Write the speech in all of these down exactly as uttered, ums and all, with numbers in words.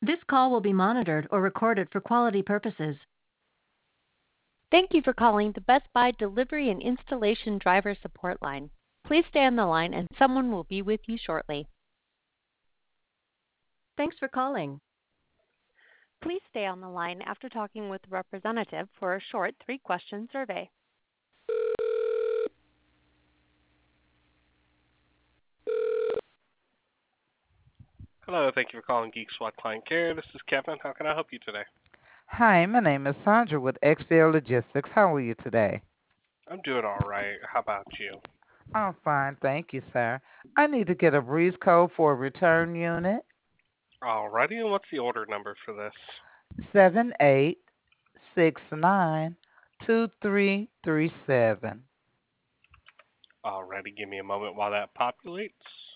This call will be monitored or recorded for quality purposes. Thank you for calling the Best Buy Delivery and Installation Driver Support Line. Please stay on the line and someone will be with you shortly. Thanks for calling. Please stay on the line after talking with the representative for a short three-question survey. Hello, thank you for calling Geek Squad Client Care. This is Kevin. How can I help you today? Hi, my name is Sandra with X V L Logistics. How are you today? I'm doing all right. How about you? I'm fine, thank you, sir. I need to get a breeze code for a return unit. Alrighty, and what's the order number for this? Seven eight six nine two three three seven. Alrighty, give me a moment while that populates.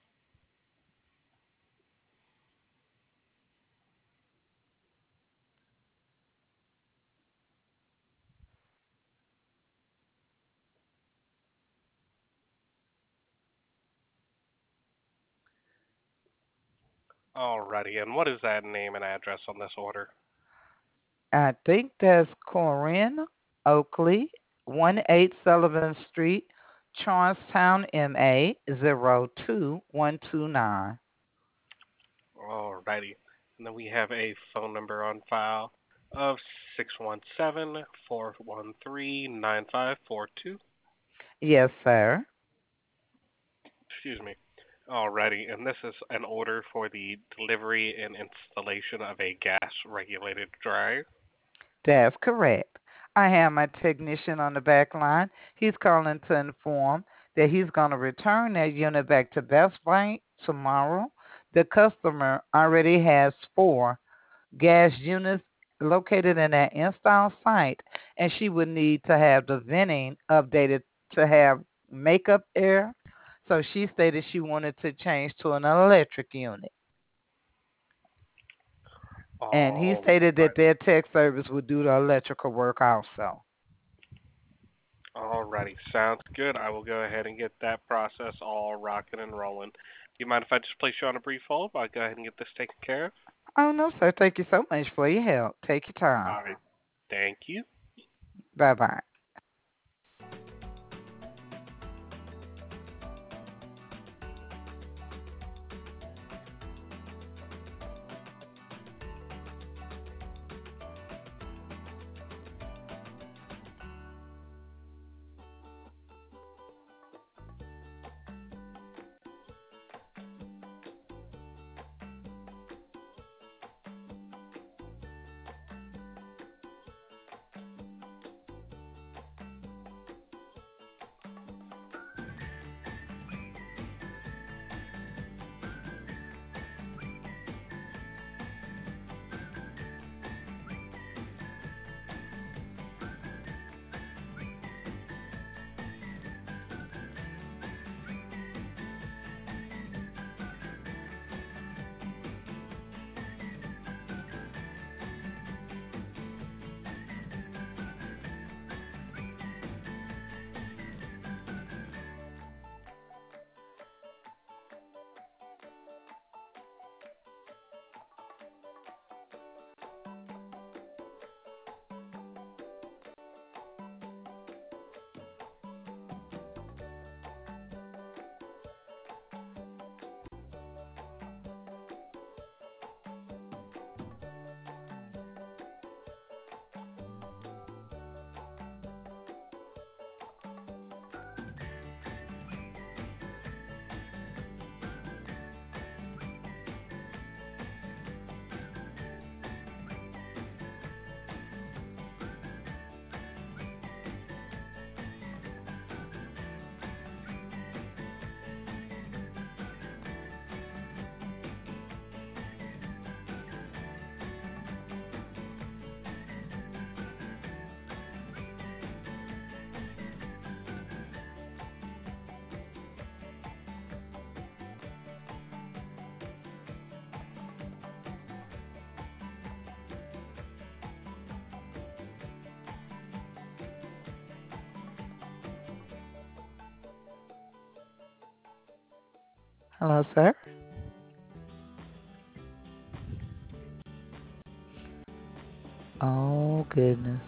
Alrighty, and what is that name and address on this order? I think that's Corinne Oakley, one eight Sullivan Street, Charlestown, M A zero two one two nine. Alrighty, and then we have a phone number on file of six one seven, four one three, nine five four two. Yes, sir. Excuse me. Alrighty, and this is an order for the delivery and installation of a gas-regulated dryer. That's correct. I have my technician on the back line. He's calling to inform that he's going to return that unit back to Best Buy tomorrow. The customer already has four gas units located in that install site, and she would need to have the venting updated to have makeup air. So she stated she wanted to change to an electric unit. And he stated that Alrighty. their tech service would do the electrical work also. Alrighty, sounds good. I will go ahead and get that process all rocking and rolling. Do you mind if I just place you on a brief hold? I'll go ahead and get this taken care of. Oh, no, sir. Thank you so much for your help. Take your time. Alright, thank you. Bye bye. Hello, sir. Oh, goodness.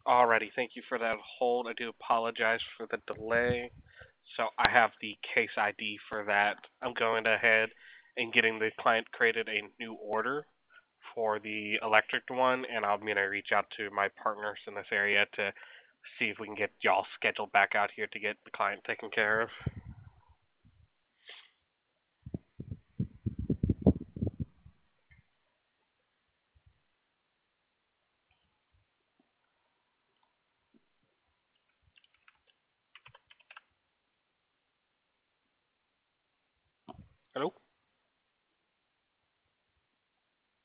Alrighty, thank you for that hold. I do apologize for the delay. So I have the case I D for that. I'm going ahead and getting the client created a new order for the electric one, and I'm going to reach out to my partners in this area to see if we can get y'all scheduled back out here to get the client taken care of.